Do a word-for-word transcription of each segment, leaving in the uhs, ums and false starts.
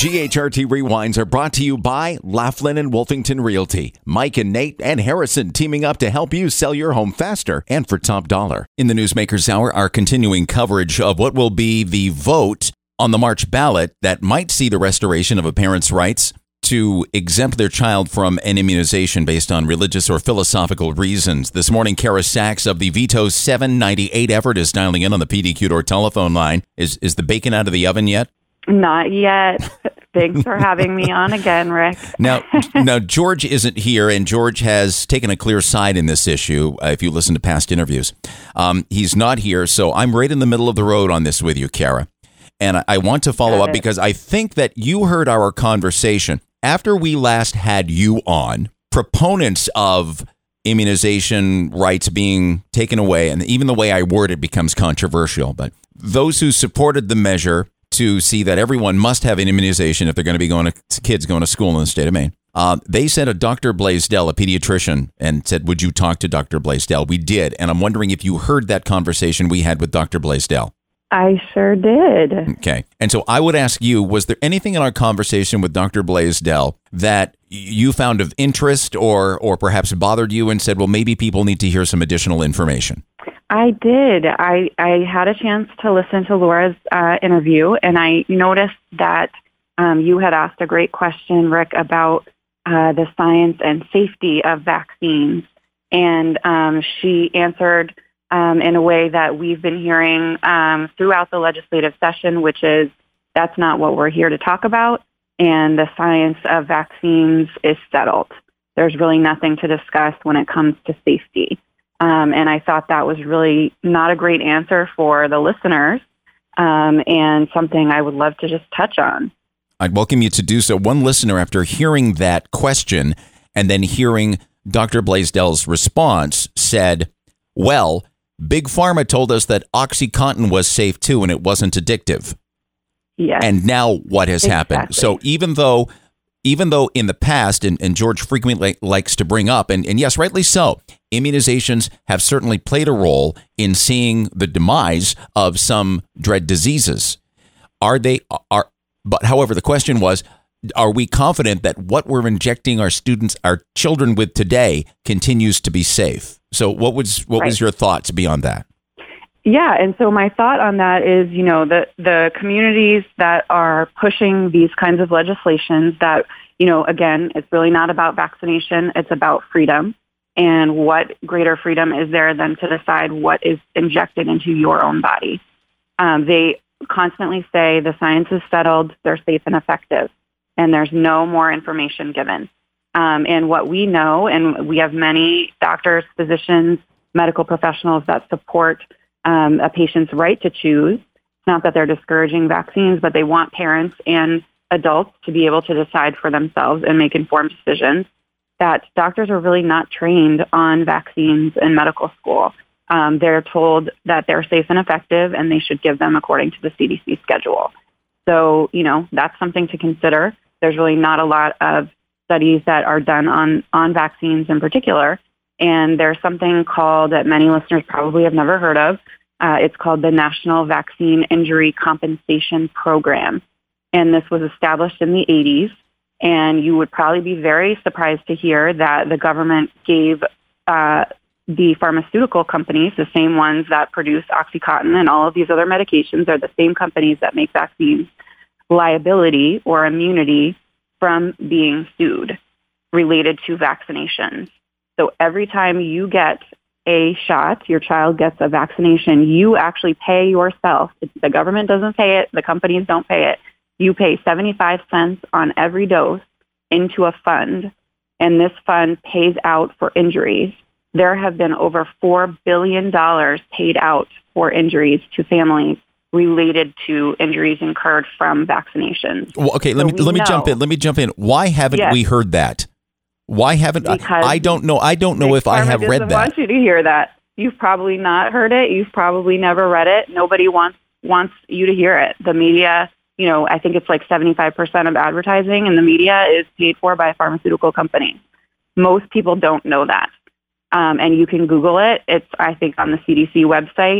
G H R T Rewinds are brought to you by Laughlin and Wolfington Realty. Mike and Nate and Harrison teaming up to help you sell your home faster and for top dollar. In the Newsmakers Hour, our continuing coverage of what will be the vote on the March ballot that might see the restoration of a parent's rights to exempt their child from an immunization based on religious or philosophical reasons. This morning, Kara Sachs of the Veto seven ninety-eight effort is dialing in on the P D Q door telephone line. Is is the bacon out of the oven yet? Not yet. Thanks for having me on again, Rick. Now, now George isn't here, and George has taken a clear side in this issue, uh, if you listen to past interviews. Um, he's not here, so I'm right in the middle of the road on this with you, Kara. And I, I want to follow Got up it. because I think that you heard our conversation. After we last had you on, proponents of immunization rights being taken away, and even the way I word it becomes controversial, but those who supported the measure to see that everyone must have an immunization if they're going to be going to kids going to school in the state of Maine. Uh, they sent a Doctor Blaisdell, a pediatrician, and said, would you talk to Doctor Blaisdell? We did. And I'm wondering if you heard that conversation we had with Doctor Blaisdell. I sure did. Okay. And so I would ask you, was there anything in our conversation with Doctor Blaisdell that you found of interest or or perhaps bothered you and said, well, maybe people need to hear some additional information? I did. I, I had a chance to listen to Laura's uh, interview, and I noticed that um, you had asked a great question, Rick, about uh, the science and safety of vaccines. And um, she answered um, in a way that we've been hearing um, throughout the legislative session, which is that's not what we're here to talk about, and the science of vaccines is settled. There's really nothing to discuss when it comes to safety. Um, and I thought that was really not a great answer for the listeners um, and something I would love to just touch on. I'd welcome you to do so. One listener, after hearing that question and then hearing Doctor Blaisdell's response, said, well, Big Pharma told us that OxyContin was safe too and it wasn't addictive. Yes. And now what has Exactly. happened? So even though even though in the past, and, and George frequently likes to bring up, and, and yes, rightly so, immunizations have certainly played a role in seeing the demise of some dread diseases. Are they, are, but however, the question was, are we confident that what we're injecting our students, our children with today continues to be safe? So what was, what Right. was your thoughts beyond that? Yeah, and so my thought on that is, you know, the, the communities that are pushing these kinds of legislations that, you know, again, it's really not about vaccination, it's about freedom. And what greater freedom is there than to decide what is injected into your own body? Um, they constantly say the science is settled, they're safe and effective, and there's no more information given. Um, and what we know, and we have many doctors, physicians, medical professionals that support Um, a patient's right to choose. It's not that they're discouraging vaccines, but they want parents and adults to be able to decide for themselves and make informed decisions, that doctors are really not trained on vaccines in medical school. Um, they're told that they're safe and effective and they should give them according to the C D C schedule. So, you know, that's something to consider. There's really not a lot of studies that are done on, on vaccines in particular. And there's something called, that many listeners probably have never heard of, uh, it's called the National Vaccine Injury Compensation Program. And this was established in the eighties. And you would probably be very surprised to hear that the government gave uh, the pharmaceutical companies, the same ones that produce OxyContin and all of these other medications are the same companies that make vaccines, liability or immunity from being sued related to vaccinations. So every time you get a shot, your child gets a vaccination, you actually pay yourself. It's, the government doesn't pay it. The companies don't pay it. You pay seventy-five cents on every dose into a fund, and this fund pays out for injuries. There have been over four billion dollars paid out for injuries to families related to injuries incurred from vaccinations. Well, okay, let So me let me know- jump in. Let me jump in. Why haven't Yes. we heard that? Why haven't I, Because I don't know. I don't know Big if I Pharma have read doesn't that. want you to hear that. You've probably not heard it. You've probably never read it. Nobody wants wants you to hear it. The media, you know, I think it's like seventy-five percent of advertising in the media is paid for by pharmaceutical companies. Most people don't know that. Um, and you can Google it. It's, I think, on the C D C website.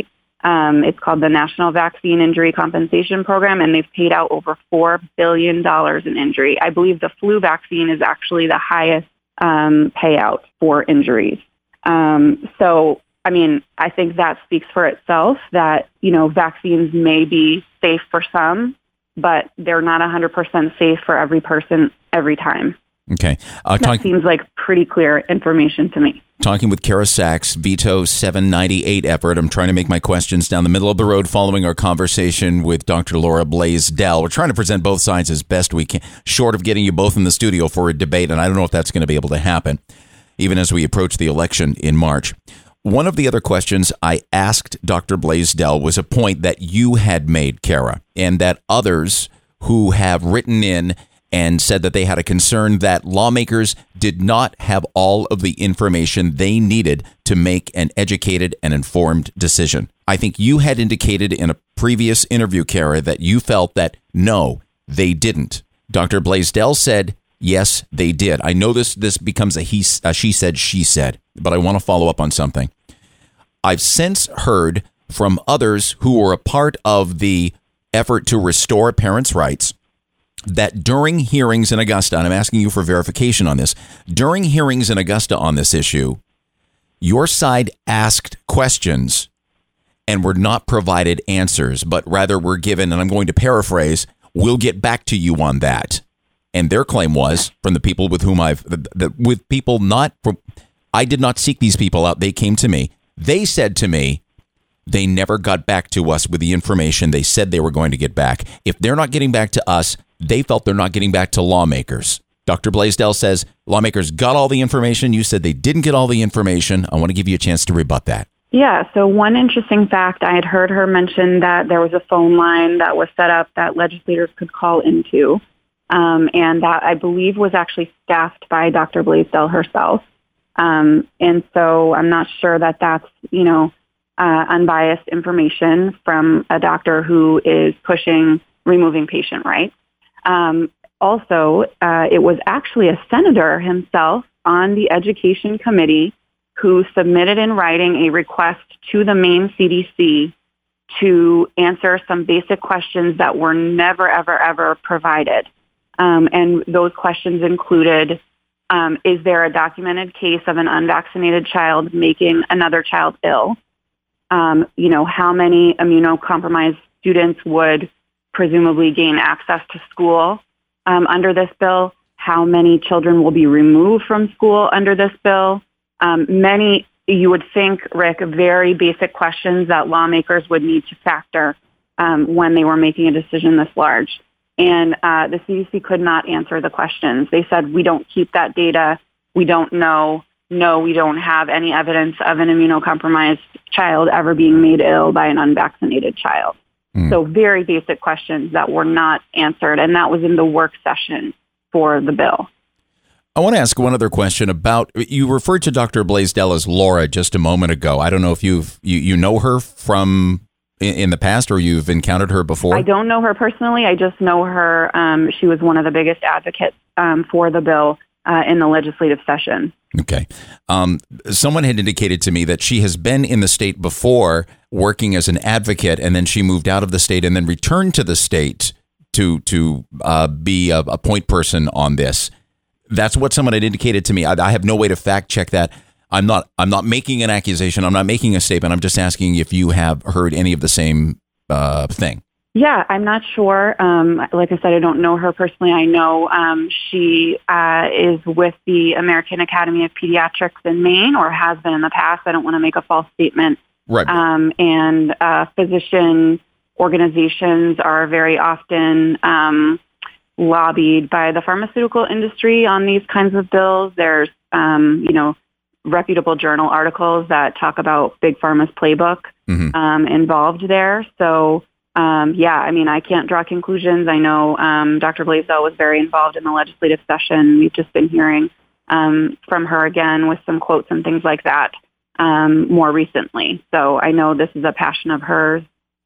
Um, it's called the National Vaccine Injury Compensation Program, and they've paid out over four billion dollars in injury. I believe the flu vaccine is actually the highest um, payout for injuries. Um, so, I mean, I think that speaks for itself that, you know, vaccines may be safe for some, but they're not one hundred percent safe for every person every time. Okay. Uh, that talk- seems like pretty clear information to me. Talking with Kara Sachs, Veto seven ninety-eight Everett. I'm trying to make my questions down the middle of the road following our conversation with Doctor Laura Blaisdell. We're trying to present both sides as best we can, short of getting you both in the studio for a debate, and I don't know if that's going to be able to happen, even as we approach the election in March. One of the other questions I asked Doctor Blaisdell was a point that you had made, Kara, and that others who have written in and said that they had a concern that lawmakers did not have all of the information they needed to make an educated and informed decision. I think you had indicated in a previous interview, Kara, that you felt that no, they didn't. Doctor Blaisdell said, yes, they did. I know this this becomes a he, a she said, she said, but I want to follow up on something. I've since heard from others who were a part of the effort to restore parents' rights that during hearings in Augusta, and I'm asking you for verification on this, during hearings in Augusta on this issue, your side asked questions and were not provided answers, but rather were given, and I'm going to paraphrase, we'll get back to you on that. And their claim was, from the people with whom I've, the, the, with people not, from, I did not seek these people out, they came to me. They said to me, they never got back to us with the information they said they were going to get back. If they're not getting back to us, they felt they're not getting back to lawmakers. Doctor Blaisdell says lawmakers got all the information. You said they didn't get all the information. I want to give you a chance to rebut that. Yeah, so one interesting fact, I had heard her mention that there was a phone line that was set up that legislators could call into, um, and that I believe was actually staffed by Doctor Blaisdell herself. Um, and so I'm not sure that that's, you know, uh, unbiased information from a doctor who is pushing removing patient rights. Um, also, uh, it was actually a senator himself on the Education Committee who submitted in writing a request to the Maine C D C to answer some basic questions that were never, ever, ever provided. Um, and those questions included, um, is there a documented case of an unvaccinated child making another child ill? Um, you know, how many immunocompromised students would presumably gain access to school um, under this bill? How many children will be removed from school under this bill? Um, many, you would think, Rick, very basic questions that lawmakers would need to factor um, when they were making a decision this large. And uh, the C D C could not answer the questions. They said, we don't keep that data. We don't know. No, we don't have any evidence of an immunocompromised child ever being made ill by an unvaccinated child. Mm. So very basic questions that were not answered. And that was in the work session for the bill. I want to ask one other question about, you referred to Doctor Blaisdell as Laura just a moment ago. I don't know if you've, you, you know her from in, in the past or you've encountered her before? I don't know her personally. I just know her. Um, she was one of the biggest advocates um, for the bill uh, in the legislative session. Okay. Um, someone had indicated to me that she has been in the state before working as an advocate, and then she moved out of the state and then returned to the state to to uh, be a, a point person on this. That's what someone had indicated to me. I, I have no way to fact check that. I'm not I'm not making an accusation. I'm not making a statement. I'm just asking if you have heard any of the same uh, thing. Yeah, I'm not sure. Um, like I said, I don't know her personally. I know um, she uh, is with the American Academy of Pediatrics in Maine, or has been in the past. I don't want to make a false statement. Right. Um, and uh, physician organizations are very often um, lobbied by the pharmaceutical industry on these kinds of bills. There's, um, you know, reputable journal articles that talk about Big Pharma's playbook mm-hmm. um, involved there. So, um, yeah, I mean, I can't draw conclusions. I know um, Doctor Blaisdell was very involved in the legislative session. We've just been hearing um, from her again with some quotes and things like that um, more recently. So I know this is a passion of hers.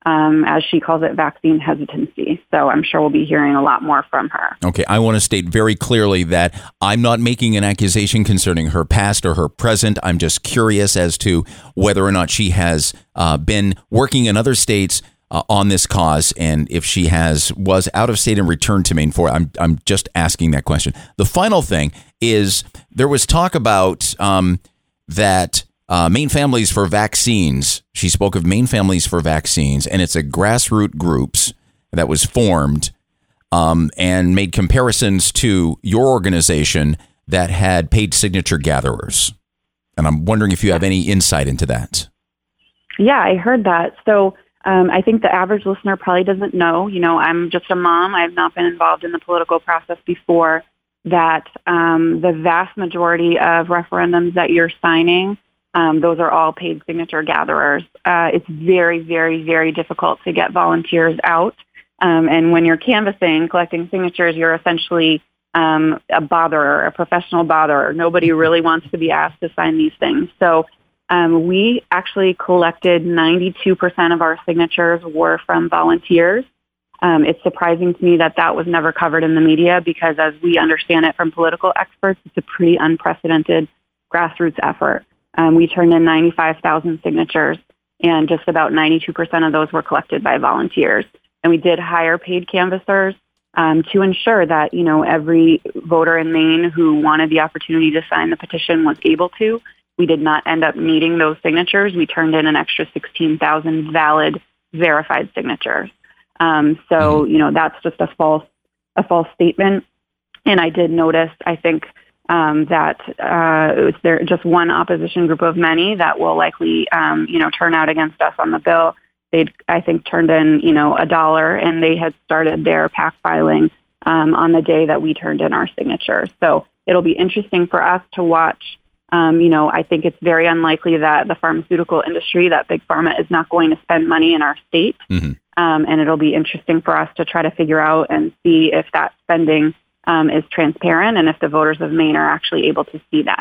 um, as she calls it, vaccine hesitancy. So I'm sure we'll be hearing a lot more from her. Okay, I want to state very clearly that I'm not making an accusation concerning her past or her present. I'm just curious as to whether or not she has uh, been working in other states uh, on this cause, and if she has was out of state and returned to Maine for it. I'm I'm just asking that question. The final thing is there was talk about um, that. Uh, Maine Families for Vaccines. She spoke of Maine Families for Vaccines, and it's a grassroots groups that was formed um, and made comparisons to your organization that had paid signature gatherers. And I'm wondering if you have any insight into that. Yeah, I heard that. So um, I think the average listener probably doesn't know. You know, I'm just a mom. I've not been involved in the political process before. That um, the vast majority of referendums that you're signing, Um, those are all paid signature gatherers. Uh, it's very, very, very difficult to get volunteers out. Um, and when you're canvassing, collecting signatures, you're essentially um, a botherer, a professional botherer. Nobody really wants to be asked to sign these things. So um, we actually collected ninety-two percent of our signatures were from volunteers. Um, it's surprising to me that that was never covered in the media because as we understand it from political experts, it's a pretty unprecedented grassroots effort. Um, we turned in ninety-five thousand signatures, and just about ninety-two percent of those were collected by volunteers. And we did hire paid canvassers um, to ensure that, you know, every voter in Maine who wanted the opportunity to sign the petition was able to. We did not end up needing those signatures. We turned in an extra sixteen thousand valid, verified signatures. Um, so, you know, that's just a false, a false statement. And I did notice, I think, Um, that uh, it was there just one opposition group of many that will likely, um, you know, turn out against us on the bill. They'd, I think, turned in, you know, a dollar, and they had started their PAC filing um, on the day that we turned in our signatures. So it'll be interesting for us to watch. Um, you know, I think it's very unlikely that the pharmaceutical industry, that Big Pharma, is not going to spend money in our state. Mm-hmm. Um, and it'll be interesting for us to try to figure out and see if that spending Um, is transparent and if the voters of Maine are actually able to see that.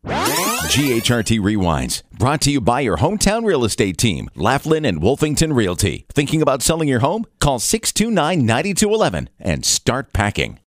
G H R T Rewinds, brought to you by your hometown real estate team, Laughlin and Wolfington Realty. Thinking about selling your home? Call six two nine, nine two one one and start packing.